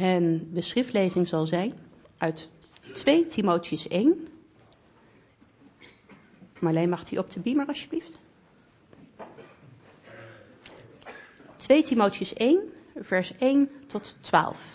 En de schriftlezing zal zijn uit 2 Timotheüs 1. Marleen, mag die op de beamer alsjeblieft? 2 Timotheüs 1, vers 1 tot 12.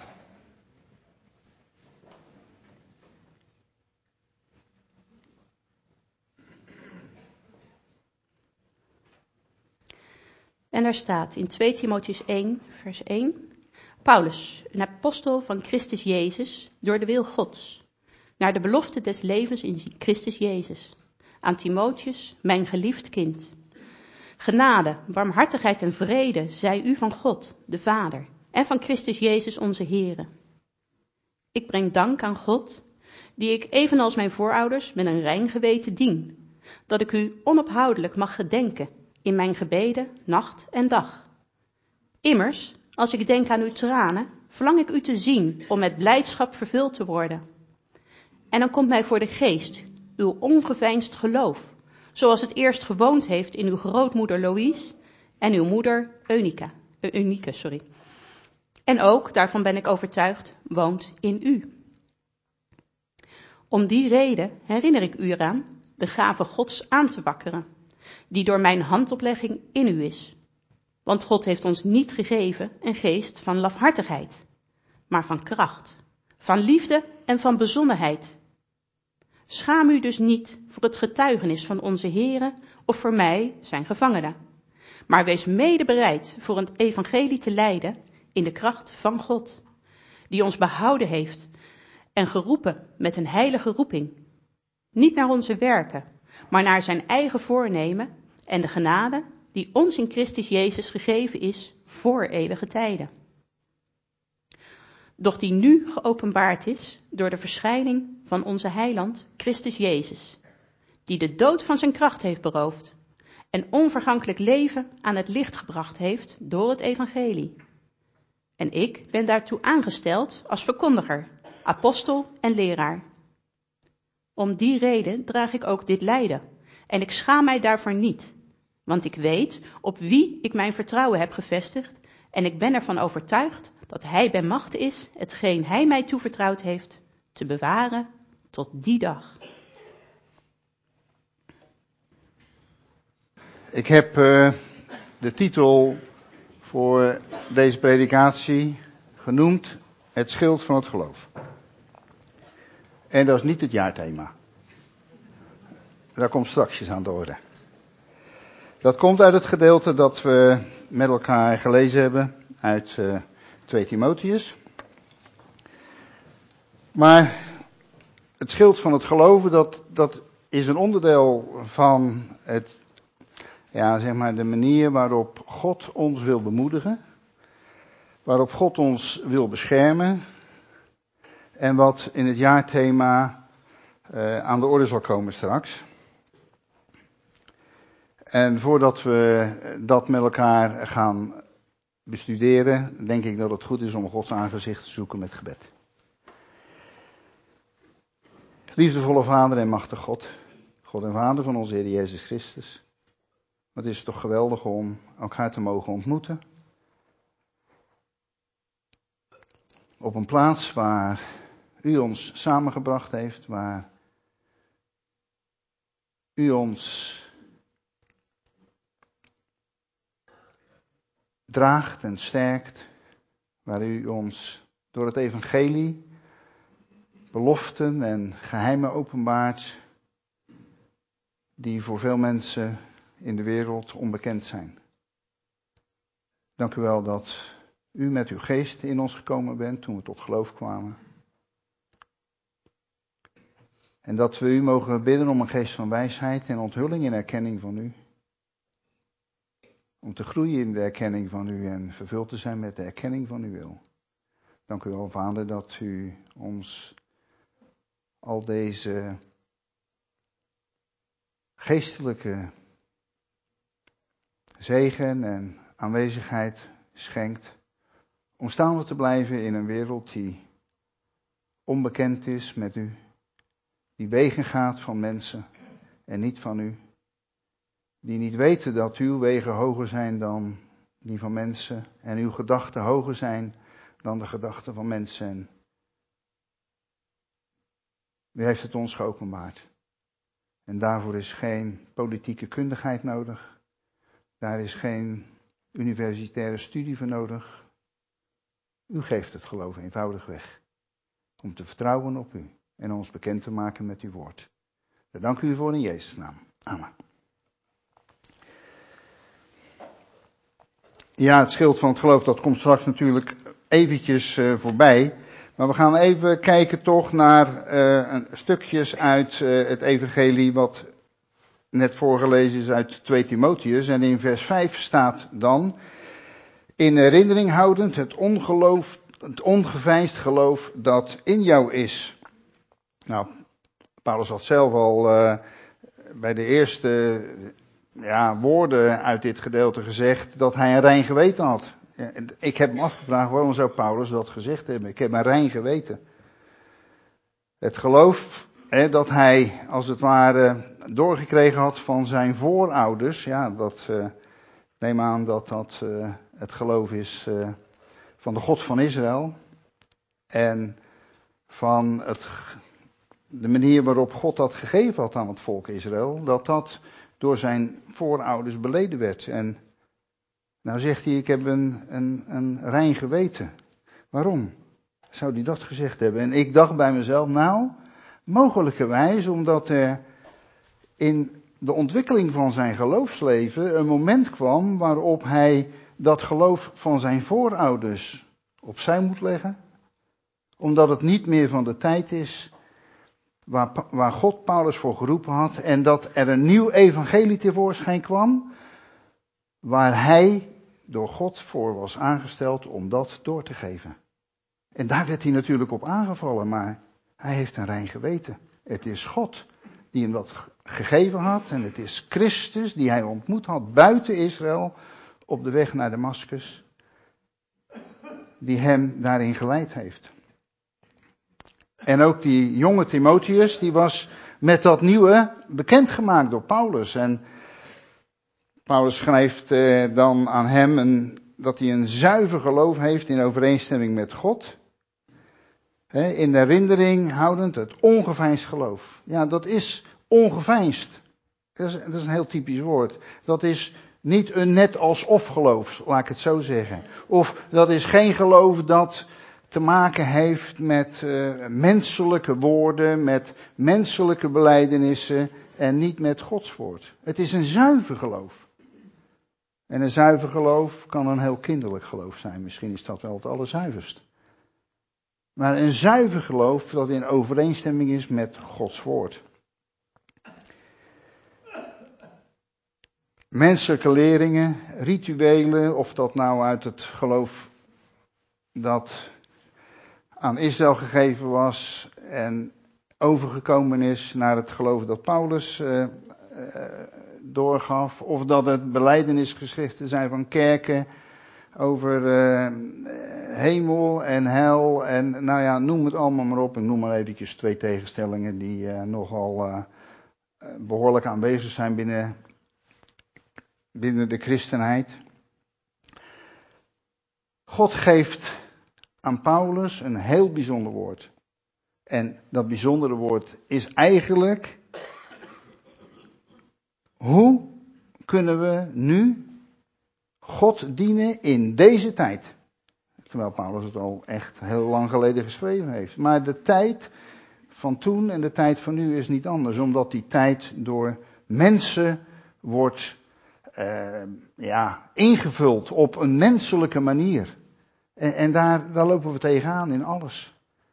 En daar staat in 2 Timotheüs 1, vers 1... Paulus, een apostel van Christus Jezus, door de wil Gods, naar de belofte des levens in Christus Jezus, aan Timotheüs, mijn geliefd kind. Genade, barmhartigheid en vrede zij u van God, de Vader, en van Christus Jezus onze Heere. Ik breng dank aan God, die ik evenals mijn voorouders met een rein geweten dien, dat ik u onophoudelijk mag gedenken in mijn gebeden, nacht en dag. Immers, als ik denk aan uw tranen, verlang ik u te zien om met blijdschap vervuld te worden. En dan komt mij voor de geest uw ongeveinsd geloof, zoals het eerst gewoond heeft in uw grootmoeder Loïs en uw moeder Eunice. En ook, daarvan ben ik overtuigd, woont in u. Om die reden herinner ik u eraan de gave Gods aan te wakkeren, die door mijn handoplegging in u is. Want God heeft ons niet gegeven een geest van lafhartigheid, maar van kracht, van liefde en van bezonnenheid. Schaam u dus niet voor het getuigenis van onze Heere of voor mij, zijn gevangene. Maar wees mede bereid voor het evangelie te lijden in de kracht van God, die ons behouden heeft en geroepen met een heilige roeping. Niet naar onze werken, maar naar zijn eigen voornemen en de genade die ons in Christus Jezus gegeven is voor eeuwige tijden. Doch die nu geopenbaard is door de verschijning van onze heiland Christus Jezus, die de dood van zijn kracht heeft beroofd en onvergankelijk leven aan het licht gebracht heeft door het evangelie. En ik ben daartoe aangesteld als verkondiger, apostel en leraar. Om die reden draag ik ook dit lijden en ik schaam mij daarvoor niet. Want ik weet op wie ik mijn vertrouwen heb gevestigd en ik ben ervan overtuigd dat hij bij machte is hetgeen hij mij toevertrouwd heeft te bewaren tot die dag. Ik heb de titel voor deze predikatie genoemd Het schild van het geloof. En dat is niet het jaarthema. Daar komt straks aan de orde. Dat komt uit het gedeelte dat we met elkaar gelezen hebben uit 2 Timotheüs. Maar het schild van het geloven, dat is een onderdeel van het, zeg maar de manier waarop God ons wil bemoedigen. Waarop God ons wil beschermen. En wat in het jaarthema aan de orde zal komen straks. En voordat we dat met elkaar gaan bestuderen, denk ik dat het goed is om Gods aangezicht te zoeken met gebed. Liefdevolle Vader en machtige God, God en Vader van onze Heer Jezus Christus. Wat is het toch geweldig om elkaar te mogen ontmoeten. Op een plaats waar u ons samengebracht heeft, waar u ons draagt en sterkt, waar u ons door het evangelie beloften en geheimen openbaart die voor veel mensen in de wereld onbekend zijn. Dank u wel dat u met uw geest in ons gekomen bent toen we tot geloof kwamen. En dat we u mogen bidden om een geest van wijsheid en onthulling in erkenning van u. Om te groeien in de erkenning van u en vervuld te zijn met de erkenning van uw wil. Dank u wel, Vader, dat u ons al deze geestelijke zegen en aanwezigheid schenkt. Om staande te blijven in een wereld die onbekend is met u. Die wegen gaat van mensen en niet van u. Die niet weten dat uw wegen hoger zijn dan die van mensen. En uw gedachten hoger zijn dan de gedachten van mensen. En u heeft het ons geopenbaard. En daarvoor is geen politieke kundigheid nodig. Daar is geen universitaire studie voor nodig. U geeft het geloof eenvoudig weg. Om te vertrouwen op u en ons bekend te maken met uw woord. Daar dank u voor in Jezus' naam. Amen. Ja, het schild van het geloof, dat komt straks natuurlijk eventjes voorbij. Maar we gaan even kijken toch naar stukjes uit het evangelie wat net voorgelezen is uit 2 Timotheus. En in vers 5 staat dan: in herinnering houdend het ongeveinsd geloof dat in jou is. Nou, Paulus had zelf al bij de eerste woorden uit dit gedeelte gezegd dat hij een rein geweten had. Ik heb me afgevraagd, waarom zou Paulus dat gezegd hebben? Ik heb een rein geweten. Het geloof dat hij als het ware doorgekregen had van zijn voorouders. Ja, neem aan dat dat het geloof is van de God van Israël. En van de manier waarop God dat gegeven had aan het volk Israël. Dat door zijn voorouders beleden werd. En nou zegt hij, ik heb een rein geweten. Waarom zou hij dat gezegd hebben? En ik dacht bij mezelf, mogelijkerwijs omdat er in de ontwikkeling van zijn geloofsleven een moment kwam waarop hij dat geloof van zijn voorouders opzij moet leggen. Omdat het niet meer van de tijd is waar God Paulus voor geroepen had. En dat er een nieuw evangelie tevoorschijn kwam, waar hij door God voor was aangesteld om dat door te geven. En daar werd hij natuurlijk op aangevallen, maar hij heeft een rein geweten. Het is God die hem dat gegeven had en het is Christus die hij ontmoet had buiten Israël op de weg naar Damaskus, die hem daarin geleid heeft. En ook die jonge Timotheus, die was met dat nieuwe bekendgemaakt door Paulus. En Paulus schrijft dan aan hem dat hij een zuiver geloof heeft in overeenstemming met God. In de herinnering houdend het ongeveinsd geloof. Ja, dat is ongeveinsd. Dat is een heel typisch woord. Dat is niet een net alsof geloof, laat ik het zo zeggen. Of dat is geen geloof dat te maken heeft met menselijke woorden, met menselijke belijdenissen en niet met Gods woord. Het is een zuiver geloof. En een zuiver geloof kan een heel kinderlijk geloof zijn. Misschien is dat wel het allerzuiverst. Maar een zuiver geloof dat in overeenstemming is met Gods woord. Menselijke leringen, rituelen, of dat nou uit het geloof dat aan Israël gegeven was en overgekomen is naar het geloof dat Paulus doorgaf, of dat het belijdenisgeschriften zijn van kerken over hemel en hel en noem het allemaal maar op. Ik noem maar eventjes 2 tegenstellingen die nogal behoorlijk aanwezig zijn binnen de christenheid. God geeft aan Paulus een heel bijzonder woord. En dat bijzondere woord is eigenlijk: hoe kunnen we nu God dienen in deze tijd? Terwijl Paulus het al echt heel lang geleden geschreven heeft. Maar de tijd van toen en de tijd van nu is niet anders. Omdat die tijd door mensen wordt ingevuld op een menselijke manier. En daar lopen we tegenaan in alles.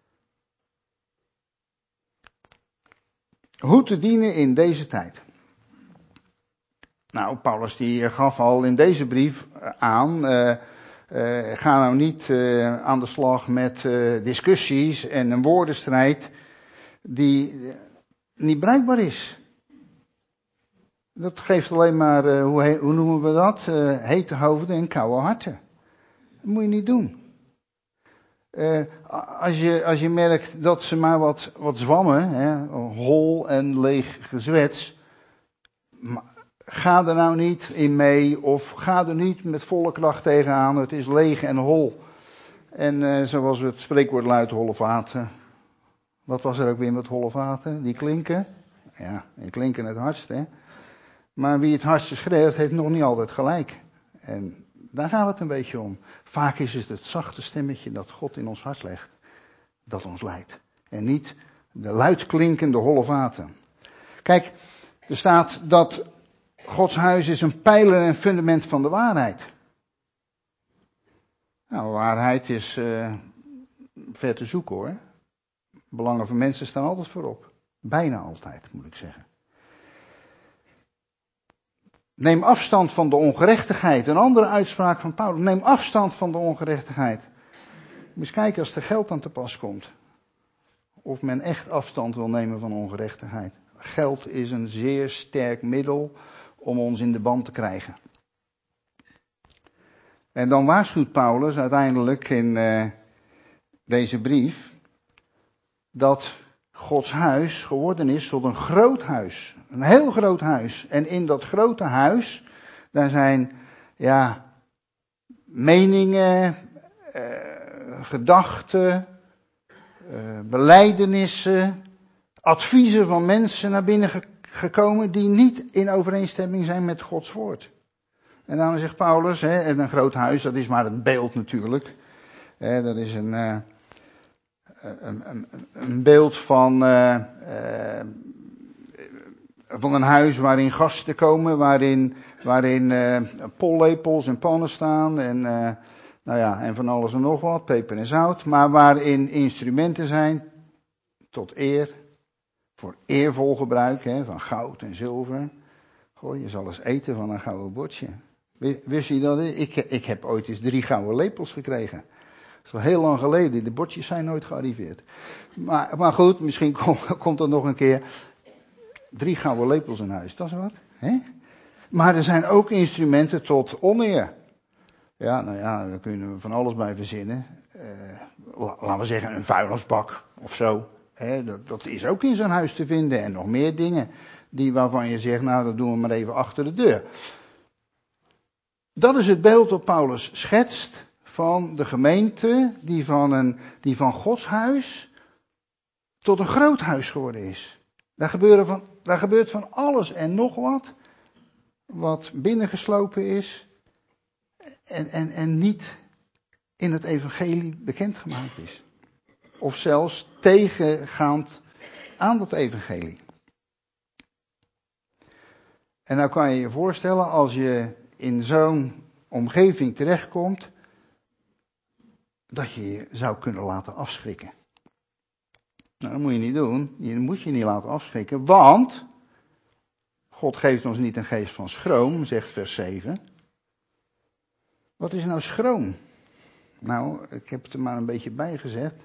Hoe te dienen in deze tijd. Nou, Paulus die gaf al in deze brief aan, ga nou niet aan de slag met discussies en een woordenstrijd die niet bruikbaar is. Dat geeft alleen maar, hoe noemen we dat? Hete hoofden en koude harten. Dat moet je niet doen. Als je merkt dat ze maar wat zwammen, hol en leeg gezwets, ga er nou niet in mee of ga er niet met volle kracht tegenaan. Het is leeg en hol. En zoals het spreekwoord luidt, holle vaten. Wat was er ook weer met holle vaten? Die klinken. Ja, die klinken het hardst, hè. Maar wie het hardste schreeuwt, heeft nog niet altijd gelijk. En daar gaat het een beetje om. Vaak is het het zachte stemmetje dat God in ons hart legt, dat ons leidt. En niet de luidklinkende holle vaten. Kijk, er staat dat Gods huis is een pijler en fundament van de waarheid. Nou, waarheid is ver te zoeken hoor. Belangen van mensen staan altijd voorop. Bijna altijd, moet ik zeggen. Neem afstand van de ongerechtigheid. Een andere uitspraak van Paulus. Neem afstand van de ongerechtigheid. Moet eens kijken als er geld aan te pas komt. Of men echt afstand wil nemen van ongerechtigheid. Geld is een zeer sterk middel om ons in de band te krijgen. En dan waarschuwt Paulus uiteindelijk in deze brief dat Gods huis geworden is tot een groot huis. Een heel groot huis. En in dat grote huis, daar zijn meningen, gedachten, belijdenissen, adviezen van mensen naar binnen gekomen die niet in overeenstemming zijn met Gods woord. En daarom zegt Paulus, en een groot huis, dat is maar een beeld natuurlijk. Dat is een beeld van een huis waarin gasten komen, waarin pollepels en pannen staan en van alles en nog wat, peper en zout, maar waarin instrumenten zijn tot eer, voor eervol gebruik, van goud en zilver. Goh, je zal eens eten van een gouden bordje. Wist je dat? Ik heb ooit eens 3 gouden lepels gekregen. Dat is al heel lang geleden, de bordjes zijn nooit gearriveerd. Maar goed, misschien komt er nog een keer 3 gouden lepels in huis, dat is wat. Hè? Maar er zijn ook instrumenten tot oneer. Ja, daar kunnen we van alles bij verzinnen. Laten we zeggen een vuilnisbak of zo. Dat is ook in zo'n huis te vinden en nog meer dingen waarvan je zegt, nou dat doen we maar even achter de deur. Dat is het beeld dat Paulus schetst van de gemeente die van Gods huis tot een groot huis geworden is. Daar gebeurt van alles en nog wat binnengeslopen is en niet in het evangelie bekendgemaakt is. Of zelfs tegengaand aan dat evangelie. En nou kan je je voorstellen, als je in zo'n omgeving terechtkomt, dat je je zou kunnen laten afschrikken. Nou, dat moet je niet doen. Je moet je niet laten afschrikken, want God geeft ons niet een geest van schroom, zegt vers 7. Wat is nou schroom? Nou, ik heb het er maar een beetje bij gezet.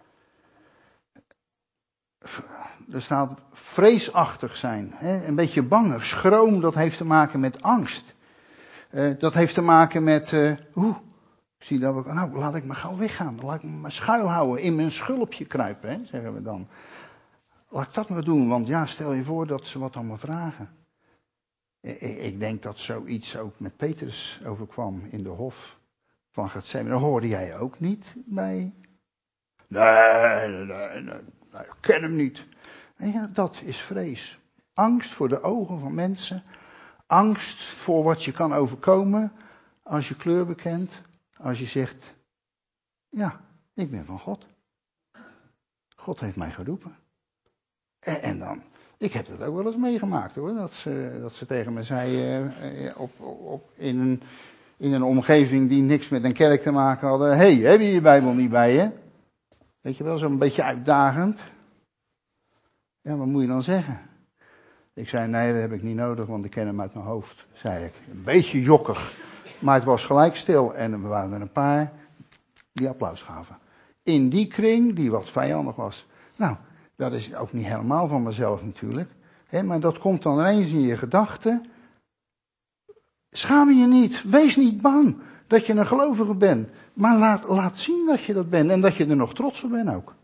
Er staat vreesachtig zijn, een beetje bang. Schroom, dat heeft te maken met angst. Dat heeft te maken met, zie dat we, nou laat ik maar gauw weggaan. Laat ik me maar schuilhouden, in mijn schulpje kruipen, zeggen we dan. Laat ik dat maar doen, want ja, stel je voor dat ze wat aan me vragen. Ik denk dat zoiets ook met Petrus overkwam in de hof van Getsemane. Dat hoorde jij ook niet bij? Nee, ik ken hem niet. Ja, dat is vrees. Angst voor de ogen van mensen. Angst voor wat je kan overkomen als je kleur bekent. Als je zegt, ja, ik ben van God. God heeft mij geroepen. En dan, ik heb dat ook wel eens meegemaakt hoor. Dat ze tegen me zei, in een omgeving die niks met een kerk te maken hadden. Hey, heb je je Bijbel niet bij je? Weet je wel, zo'n beetje uitdagend. Ja, wat moet je dan zeggen? Ik zei, nee, dat heb ik niet nodig, want ik ken hem uit mijn hoofd, zei ik. Een beetje jokkig. Maar het was gelijk stil en er waren er een paar die applaus gaven. In die kring, die wat vijandig was. Nou, dat is ook niet helemaal van mezelf natuurlijk. Maar dat komt dan ineens in je gedachten. Schaam je niet, wees niet bang dat je een gelovige bent. Maar laat zien dat je dat bent en dat je er nog trots op bent ook.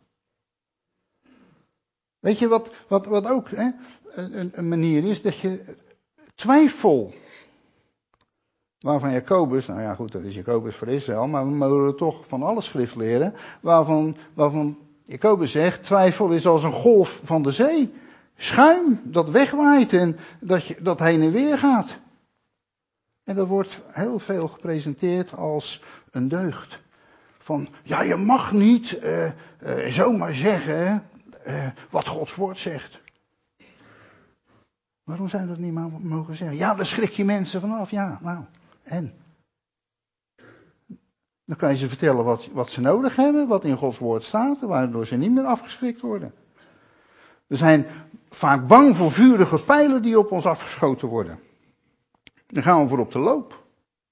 Weet je wat ook een manier is? Dat je twijfel Waarvan Jacobus, nou ja goed, dat is Jacobus voor Israël, maar we mogen toch van alle schrift leren. Waarvan Jacobus zegt, twijfel is als een golf van de zee. Schuim dat wegwaait en dat heen en weer gaat. En dat wordt heel veel gepresenteerd als een deugd. Van, ja, je mag niet zomaar zeggen wat Gods woord zegt. Waarom zou je dat niet mogen zeggen? Ja, daar schrik je mensen vanaf. Ja, nou, en? Dan kan je ze vertellen wat ze nodig hebben, wat in Gods woord staat, waardoor ze niet meer afgeschrikt worden. We zijn vaak bang voor vurige pijlen die op ons afgeschoten worden. Dan gaan we voor op de loop.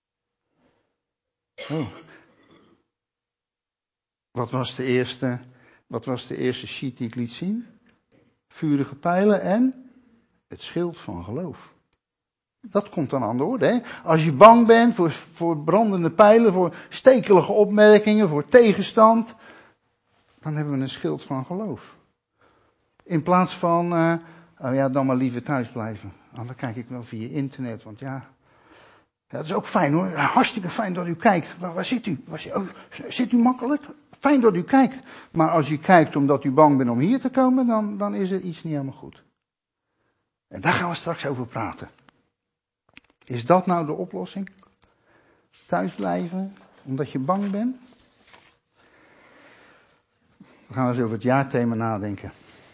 Oh. Wat was de eerste sheet die ik liet zien? Vurige pijlen en het schild van geloof. Dat komt dan aan de orde. Hè? Als je bang bent voor brandende pijlen, voor stekelige opmerkingen, voor tegenstand, dan hebben we een schild van geloof. In plaats van, oh ja, dan maar liever thuis blijven. Dan kijk ik wel via internet, want ja, dat is ook fijn hoor. Hartstikke fijn dat u kijkt. Waar zit u? Zit u makkelijk? Fijn dat u kijkt. Maar als u kijkt omdat u bang bent om hier te komen, dan is er iets niet helemaal goed. En daar gaan we straks over praten. Is dat nou de oplossing? Thuis blijven, omdat je bang bent? We gaan eens over het jaarthema nadenken.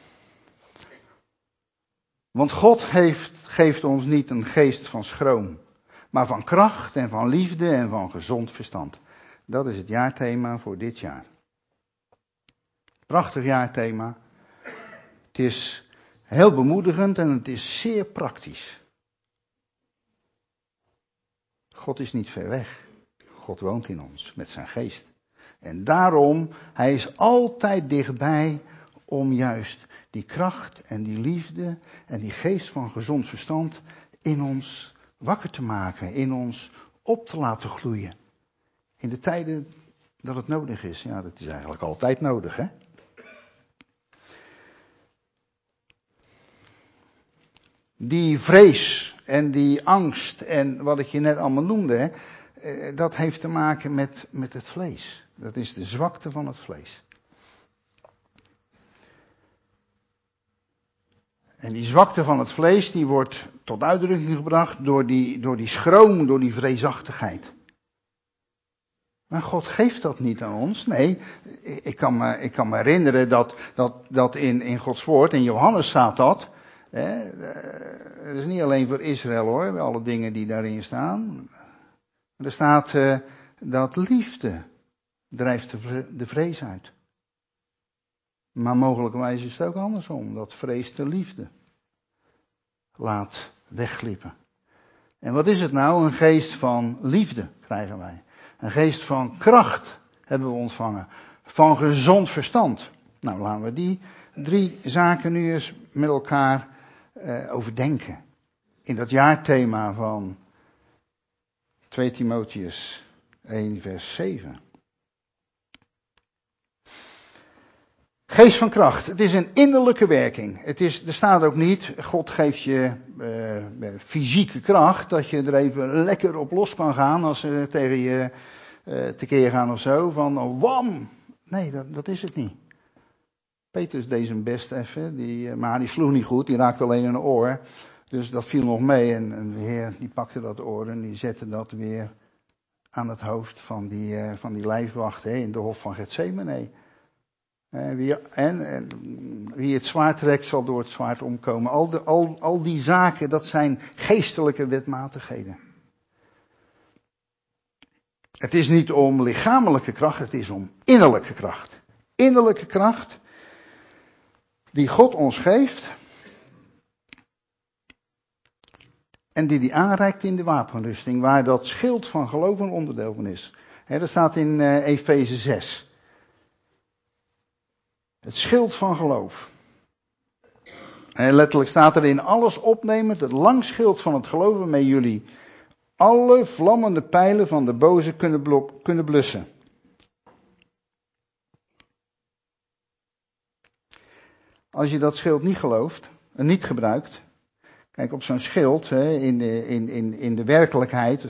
Want God geeft ons niet een geest van schroom, maar van kracht en van liefde en van gezond verstand. Dat is het jaarthema voor dit jaar. Prachtig jaarthema. Het is heel bemoedigend en het is zeer praktisch. God is niet ver weg. God woont in ons met zijn geest. En daarom, hij is altijd dichtbij om juist die kracht en die liefde en die geest van gezond verstand in ons wakker te maken, in ons op te laten gloeien. In de tijden dat het nodig is. Ja, dat is eigenlijk altijd nodig, hè? Die vrees en die angst en wat ik je net allemaal noemde, hè, dat heeft te maken met het vlees. Dat is de zwakte van het vlees. En die zwakte van het vlees, die wordt tot uitdrukking gebracht door die schroom, door die vreesachtigheid. Maar God geeft dat niet aan ons. Nee, ik kan me herinneren dat in Gods woord, in Johannes staat dat. Het is niet alleen voor Israël hoor, alle dingen die daarin staan. Er staat dat liefde drijft de vrees uit. Maar mogelijkerwijs is het ook andersom, dat vrees de liefde laat wegglippen. En wat is het nou? Een geest van liefde krijgen wij. Een geest van kracht hebben we ontvangen. Van gezond verstand. Nou, laten we die 3 zaken nu eens met elkaar overdenken. In dat jaarthema van 2 Timotheüs 1 vers 7. Geest van kracht, het is een innerlijke werking. Er staat ook niet, God geeft je fysieke kracht, dat je er even lekker op los kan gaan als ze tegen je tekeer gaan of zo, van wam. Nee, dat is het niet. Petrus deed zijn best even, maar die sloeg niet goed, die raakte alleen een oor. Dus dat viel nog mee en de Heer die pakte dat oor en die zette dat weer aan het hoofd van die lijfwacht in de hof van Getsemane. Wie het zwaard trekt zal door het zwaard omkomen. Al die zaken, dat zijn geestelijke wetmatigheden. Het is niet om lichamelijke kracht, het is om innerlijke kracht. Innerlijke kracht die God ons geeft en die aanreikt in de wapenrusting, waar dat schild van geloof een onderdeel van is. Dat staat in Efeze 6. Het schild van geloof. En letterlijk staat er in alles opnemend het lang schild van het geloof waarmee jullie alle vlammende pijlen van de boze kunnen blussen. Als je dat schild niet gelooft en niet gebruikt, Kijk, op zo'n schild, in de werkelijkheid,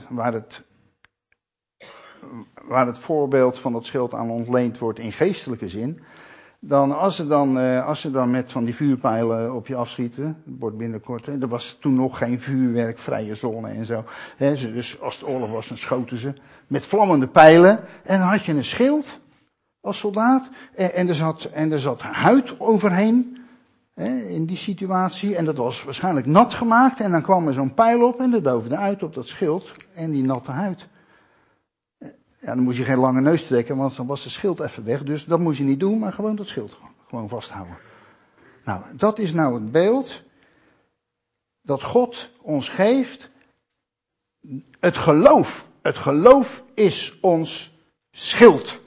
waar het voorbeeld van dat schild aan ontleend wordt in geestelijke zin, dan als ze dan met van die vuurpijlen op je afschieten, het wordt binnenkort, er was toen nog geen vuurwerkvrije zone en zo. Dus als het oorlog was, dan schoten ze met vlammende pijlen en dan had je een schild als soldaat en er zat huid overheen in die situatie en dat was waarschijnlijk nat gemaakt en dan kwam er zo'n pijl op en dat doofde uit op dat schild en die natte huid. Ja, dan moest je geen lange neus trekken, want dan was het schild even weg. Dus dat moest je niet doen, maar gewoon dat schild gewoon vasthouden. Nou, dat is nou het beeld dat God ons geeft. Het geloof is ons schild.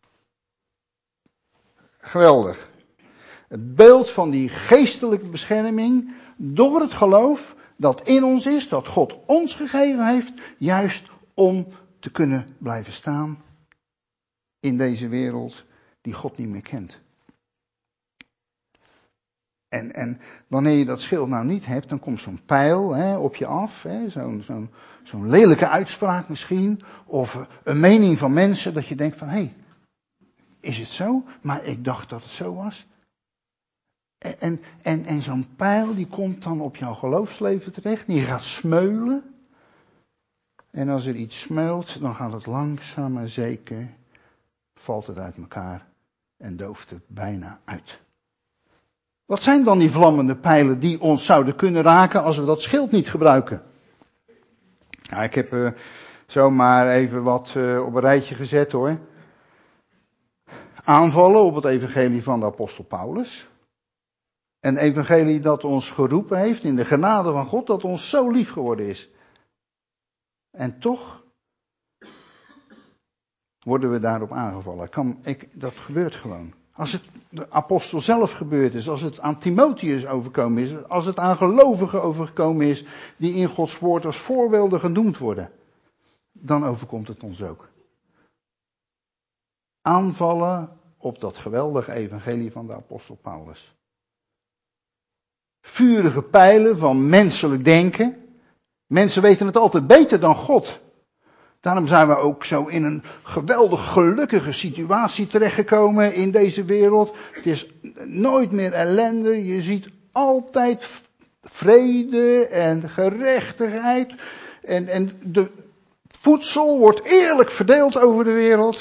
Geweldig. Het beeld van die geestelijke bescherming door het geloof dat in ons is, dat God ons gegeven heeft, juist om te kunnen blijven staan in deze wereld die God niet meer kent. En wanneer je dat schild nou niet hebt, dan komt zo'n pijl op je af, zo'n lelijke uitspraak misschien, of een mening van mensen dat je denkt van, hé, is het zo? Maar ik dacht dat het zo was. En zo'n pijl die komt dan op jouw geloofsleven terecht, die gaat smeulen. En als er iets smeult, dan gaat het langzaam maar zeker, valt het uit elkaar en dooft het bijna uit. Wat zijn dan die vlammende pijlen die ons zouden kunnen raken als we dat schild niet gebruiken? Nou, ik heb zomaar even wat op een rijtje gezet hoor. Aanvallen op het evangelie van de apostel Paulus. Een evangelie dat ons geroepen heeft in de genade van God, dat ons zo lief geworden is. En toch worden we daarop aangevallen. Dat gebeurt gewoon. Als het de apostel zelf gebeurd is, als het aan Timotheus overkomen is, als het aan gelovigen overkomen is, die in Gods woord als voorbeelden genoemd worden, dan overkomt het ons ook. Aanvallen op dat geweldige evangelie van de apostel Paulus. Vurige pijlen van menselijk denken. Mensen weten het altijd beter dan God. Daarom zijn we ook zo in een geweldig gelukkige situatie terechtgekomen in deze wereld. Het is nooit meer ellende. Je ziet altijd vrede en gerechtigheid. En de voedsel wordt eerlijk verdeeld over de wereld.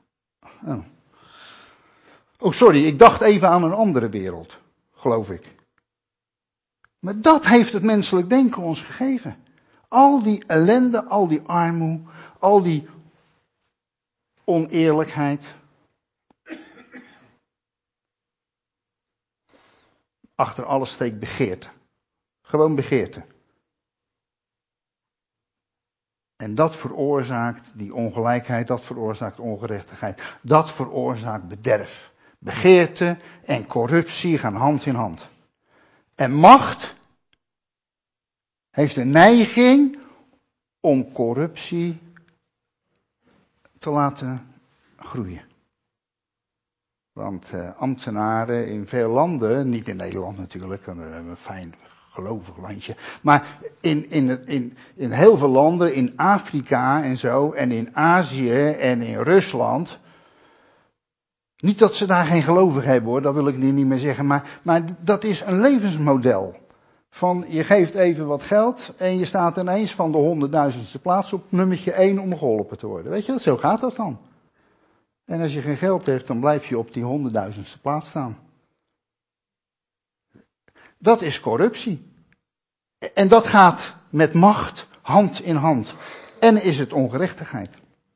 Oh, sorry, ik dacht even aan een andere wereld, geloof ik. Maar dat heeft het menselijk denken ons gegeven. Al die ellende, al die armoede, al die oneerlijkheid. Achter alles steekt begeerte. Gewoon begeerte. En dat veroorzaakt die ongelijkheid, dat veroorzaakt ongerechtigheid. Dat veroorzaakt bederf. Begeerte en corruptie gaan hand in hand. En macht heeft een neiging om corruptie te laten groeien. Want ambtenaren in veel landen, niet in Nederland natuurlijk, want we hebben een fijn gelovig landje, maar in heel veel landen, in Afrika en zo, en in Azië en in Rusland. Niet dat ze daar geen gelovigen hebben hoor, dat wil ik niet meer zeggen, maar dat is een levensmodel. Van je geeft even wat geld en je staat ineens van de 100.000ste plaats op nummertje 1 om geholpen te worden. Weet je, zo gaat dat dan. En als je geen geld hebt, dan blijf je op die 100.000ste plaats staan. Dat is corruptie. En dat gaat met macht hand in hand. En is het ongerechtigheid.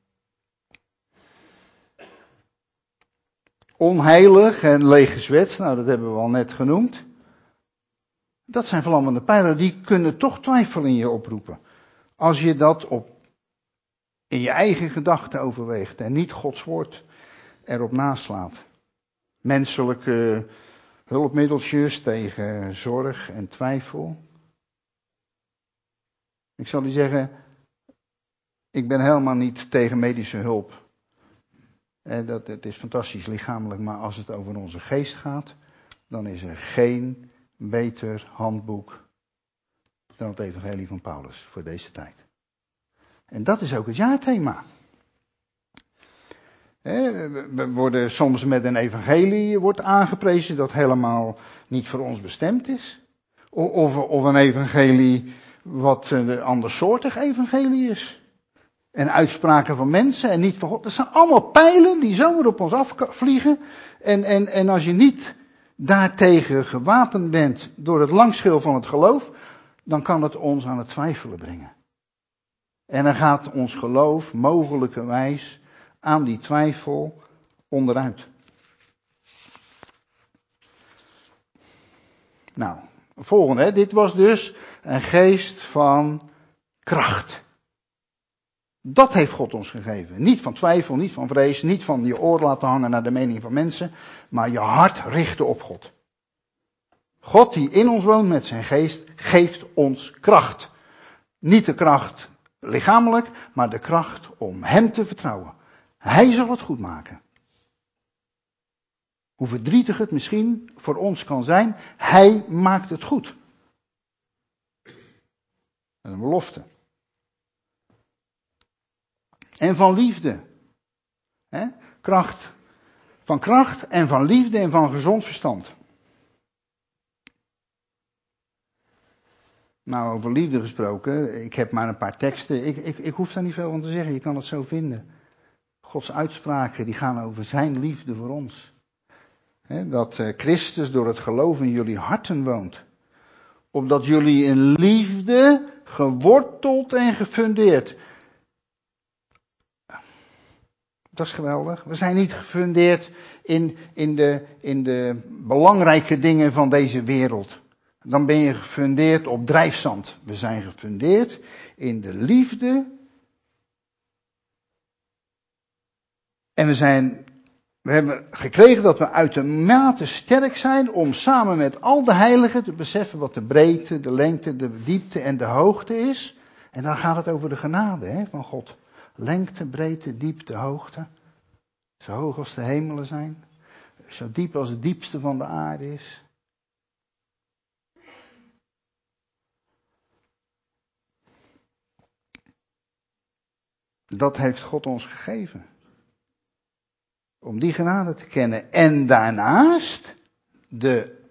Onheilig en leeggezwet, nou dat hebben we al net genoemd. Dat zijn vlammende pijlen, die kunnen toch twijfel in je oproepen. Als je dat in je eigen gedachten overweegt en niet Gods woord erop naslaat. Menselijke hulpmiddeltjes tegen zorg en twijfel. Ik zal u zeggen, ik ben helemaal niet tegen medische hulp. Het is fantastisch lichamelijk, maar als het over onze geest gaat, dan is er geen beter handboek dan het evangelie van Paulus voor deze tijd. En dat is ook het jaarthema. We worden soms met een evangelie wordt aangeprezen dat helemaal niet voor ons bestemd is. Of een evangelie wat een andersoortig evangelie is. En uitspraken van mensen en niet van God. Dat zijn allemaal pijlen die zomaar op ons afvliegen. En als je niet daartegen gewapend bent door het langschil van het geloof, dan kan het ons aan het twijfelen brengen. En dan gaat ons geloof mogelijkerwijs aan die twijfel onderuit. Nou, volgende. Dit was dus een geest van kracht. Dat heeft God ons gegeven. Niet van twijfel, niet van vrees, niet van je oor laten hangen naar de mening van mensen, maar je hart richten op God. God die in ons woont met zijn geest, geeft ons kracht. Niet de kracht lichamelijk, maar de kracht om hem te vertrouwen. Hij zal het goed maken. Hoe verdrietig het misschien voor ons kan zijn, hij maakt het goed. Een belofte. En van liefde. Kracht. Van kracht en van liefde en van gezond verstand. Nou, over liefde gesproken, ik heb maar een paar teksten. Ik hoef daar niet veel van te zeggen, je kan het zo vinden. Gods uitspraken, die gaan over zijn liefde voor ons. Dat Christus door het geloof in jullie harten woont. Opdat jullie in liefde geworteld en gefundeerd. Dat is geweldig. We zijn niet gefundeerd in de belangrijke dingen van deze wereld. Dan ben je gefundeerd op drijfzand. We zijn gefundeerd in de liefde. En we hebben gekregen dat we uitermate sterk zijn om samen met al de heiligen te beseffen wat de breedte, de lengte, de diepte en de hoogte is. En dan gaat het over de genade van God. Lengte, breedte, diepte, hoogte. Zo hoog als de hemelen zijn. Zo diep als het diepste van de aarde is. Dat heeft God ons gegeven. Om die genade te kennen. En daarnaast de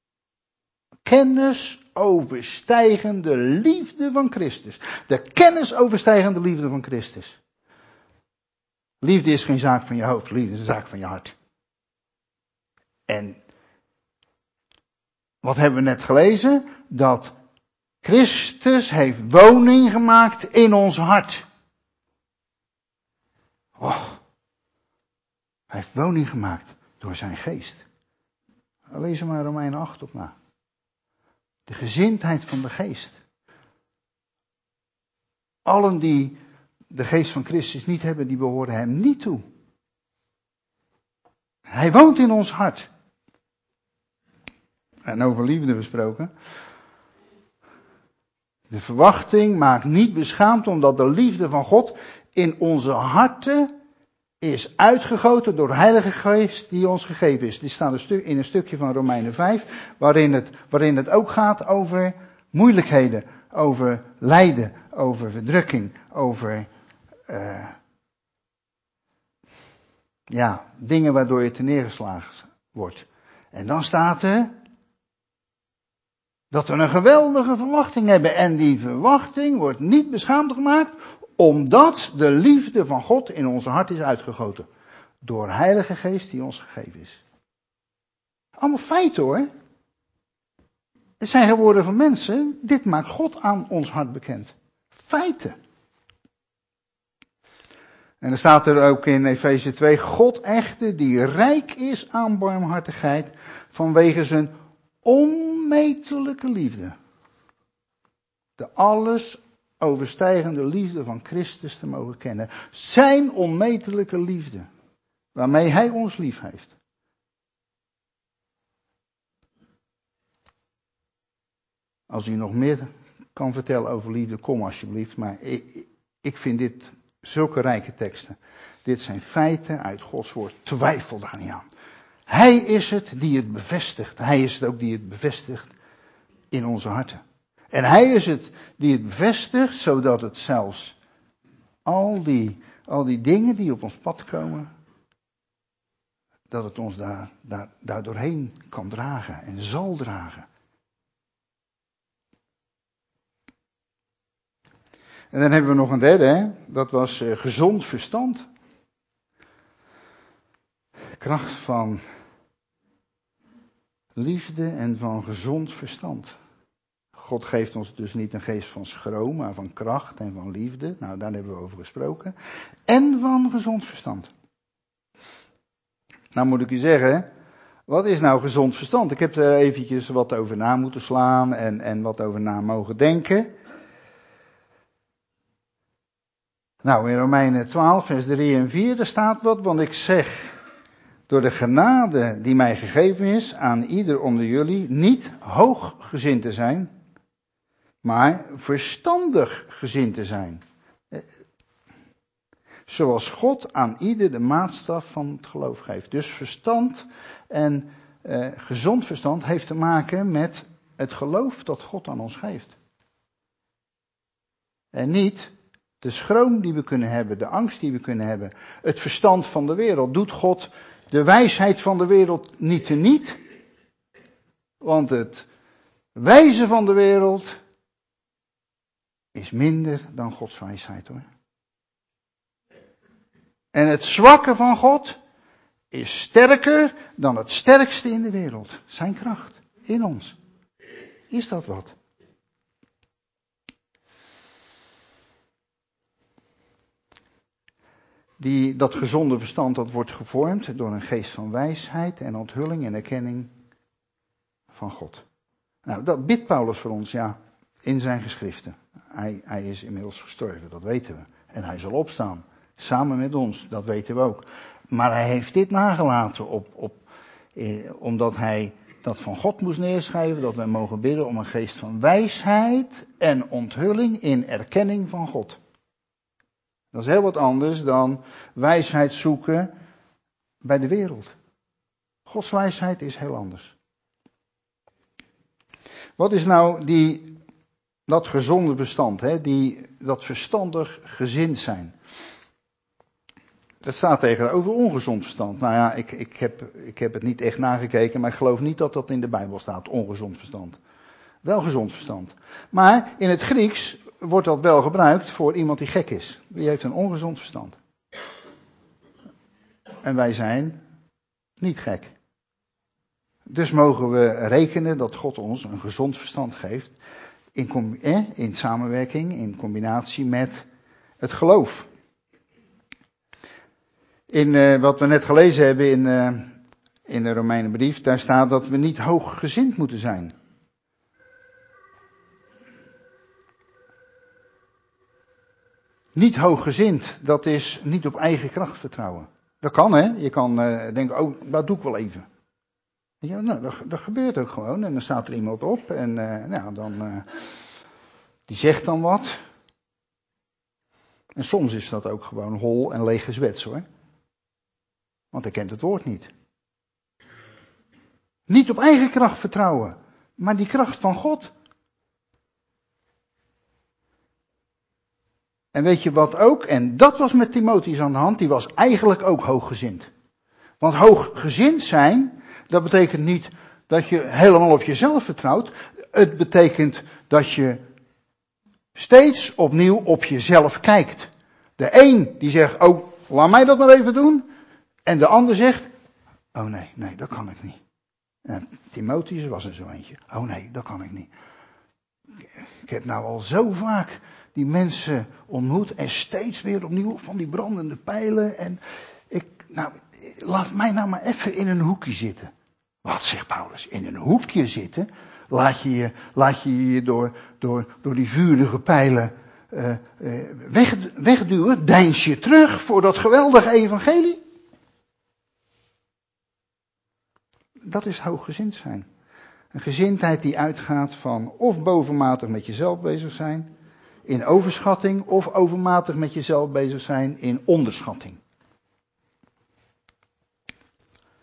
kennis overstijgende liefde van Christus. De kennis overstijgende liefde van Christus. Liefde is geen zaak van je hoofd, liefde is een zaak van je hart. En wat hebben we net gelezen? Dat Christus heeft woning gemaakt in ons hart. Oh, hij heeft woning gemaakt door zijn geest. Lees maar Romeinen 8 op na. De gezindheid van de geest. Allen die de geest van Christus niet hebben, die behoren hem niet toe. Hij woont in ons hart. En over liefde gesproken. De verwachting maakt niet beschaamd, omdat de liefde van God in onze harten is uitgegoten door de Heilige Geest die ons gegeven is. Dit staat in een stukje van Romeinen 5, waarin het ook gaat over moeilijkheden, over lijden, over verdrukking, over dingen waardoor je terneergeslagen wordt. En dan staat er dat we een geweldige verwachting hebben. En die verwachting wordt niet beschaamd gemaakt, omdat de liefde van God in onze hart is uitgegoten. Door de Heilige Geest die ons gegeven is. Allemaal feiten hoor. Het zijn geen woorden van mensen. Dit maakt God aan ons hart bekend. Feiten. En dan staat er ook in Efeze 2. God echter die rijk is aan barmhartigheid vanwege zijn onmetelijke liefde. De alles overstijgende liefde van Christus te mogen kennen. Zijn onmetelijke liefde. Waarmee hij ons lief heeft. Als u nog meer kan vertellen over liefde, kom alsjeblieft. Maar ik vind dit zulke rijke teksten. Dit zijn feiten uit Gods woord. Twijfel daar niet aan. Hij is het die het bevestigt. Hij is het ook die het bevestigt in onze harten. En hij is het die het bevestigt, zodat het zelfs al die dingen die op ons pad komen, dat het ons daar doorheen kan dragen en zal dragen. En dan hebben we nog een derde, hè? Dat was gezond verstand. Kracht van liefde en van gezond verstand. God geeft ons dus niet een geest van schroom, maar van kracht en van liefde. Nou, daar hebben we over gesproken. En van gezond verstand. Nou moet ik u zeggen, wat is nou gezond verstand? Ik heb er eventjes wat over na moeten slaan en wat over na mogen denken. Nou, in Romeinen 12, vers 3 en 4, daar staat wat, want ik zeg, door de genade die mij gegeven is, aan ieder onder jullie, niet hooggezind te zijn, maar verstandig gezind te zijn. Zoals God aan ieder de maatstaf van het geloof geeft. Dus verstand en gezond verstand heeft te maken met het geloof dat God aan ons geeft. En niet de schroom die we kunnen hebben, de angst die we kunnen hebben, het verstand van de wereld. Doet God de wijsheid van de wereld niet teniet? Want het wijze van de wereld is minder dan Gods wijsheid, hoor. En het zwakke van God is sterker dan het sterkste in de wereld. Zijn kracht in ons. Is dat wat? Dat gezonde verstand, dat wordt gevormd door een geest van wijsheid en onthulling en erkenning van God. Nou, dat bidt Paulus voor ons, ja, in zijn geschriften. Hij is inmiddels gestorven, dat weten we. En hij zal opstaan, samen met ons, dat weten we ook. Maar hij heeft dit nagelaten omdat hij dat van God moest neerschrijven, dat wij mogen bidden om een geest van wijsheid en onthulling in erkenning van God. Dat is heel wat anders dan wijsheid zoeken bij de wereld. Gods wijsheid is heel anders. Wat is nou dat gezonde verstand, hè? Dat verstandig gezind zijn? Dat staat tegenover ongezond verstand. Nou ja, ik heb het niet echt nagekeken, maar ik geloof niet dat dat in de Bijbel staat, ongezond verstand. Wel gezond verstand. Maar in het Grieks wordt dat wel gebruikt voor iemand die gek is. Die heeft een ongezond verstand. En wij zijn niet gek. Dus mogen we rekenen dat God ons een gezond verstand geeft. In samenwerking, in combinatie met het geloof. In wat we net gelezen hebben in de Romeinenbrief, daar staat dat we niet hooggezind moeten zijn. Niet hooggezind, dat is niet op eigen kracht vertrouwen. Dat kan, hè. Je kan denken, oh, dat doe ik wel even. Ja, nou, dat gebeurt ook gewoon. En dan staat er iemand op en die zegt dan wat. En soms is dat ook gewoon hol en leeg gezwets, hoor. Want hij kent het woord niet. Niet op eigen kracht vertrouwen, maar die kracht van God. En weet je wat ook? En dat was met Timotheus aan de hand, die was eigenlijk ook hooggezind. Want hooggezind zijn, dat betekent niet dat je helemaal op jezelf vertrouwt. Het betekent dat je steeds opnieuw op jezelf kijkt. De een die zegt, oh, laat mij dat maar even doen. En de ander zegt, oh nee, dat kan ik niet. En Timotheus was er zo eentje. Oh nee, dat kan ik niet. Ik heb nou al zo vaak die mensen ontmoet en steeds weer opnieuw van die brandende pijlen. En laat mij nou maar even in een hoekje zitten. Wat zegt Paulus? In een hoekje zitten? Laat je je door die vurige pijlen wegduwen? Deins je terug voor dat geweldige evangelie? Dat is hooggezind zijn. Een gezindheid die uitgaat van of bovenmatig met jezelf bezig zijn, in overschatting, of overmatig met jezelf bezig zijn in onderschatting.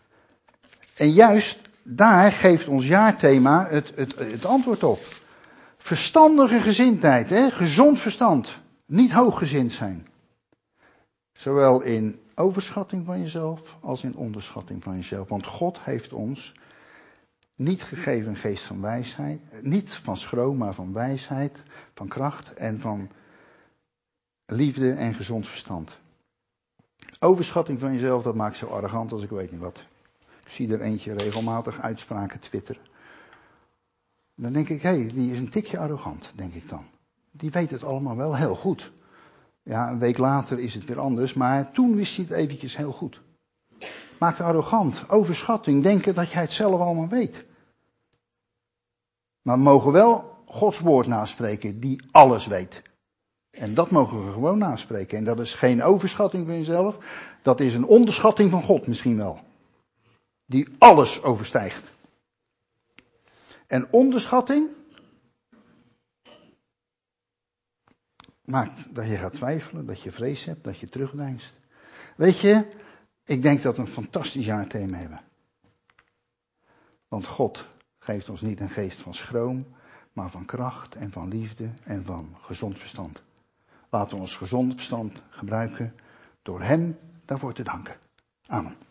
En juist daar geeft ons jaarthema het antwoord op. Verstandige gezindheid, hè? Gezond verstand. Niet hooggezind zijn. Zowel in overschatting van jezelf als in onderschatting van jezelf. Want God heeft ons niet gegeven een geest van wijsheid. Niet van schroom, maar van wijsheid, van kracht en van liefde en gezond verstand. Overschatting van jezelf, dat maakt zo arrogant als ik weet niet wat. Ik zie er eentje regelmatig uitspraken twitteren. Dan denk ik, hé, die is een tikje arrogant, denk ik dan. Die weet het allemaal wel heel goed. Ja, een week later is het weer anders, maar toen wist hij het eventjes heel goed. Maakt arrogant, overschatting, denken dat jij het zelf allemaal weet. Maar we mogen wel Gods woord naspreken, die alles weet. En dat mogen we gewoon naspreken. En dat is geen overschatting van jezelf, dat is een onderschatting van God misschien wel. Die alles overstijgt. En onderschatting maakt dat je gaat twijfelen, dat je vrees hebt, dat je terugdeinst. Weet je, ik denk dat we een fantastisch jaarthema hebben. Want God geeft ons niet een geest van schroom, maar van kracht en van liefde en van gezond verstand. Laten we ons gezond verstand gebruiken door Hem daarvoor te danken. Amen.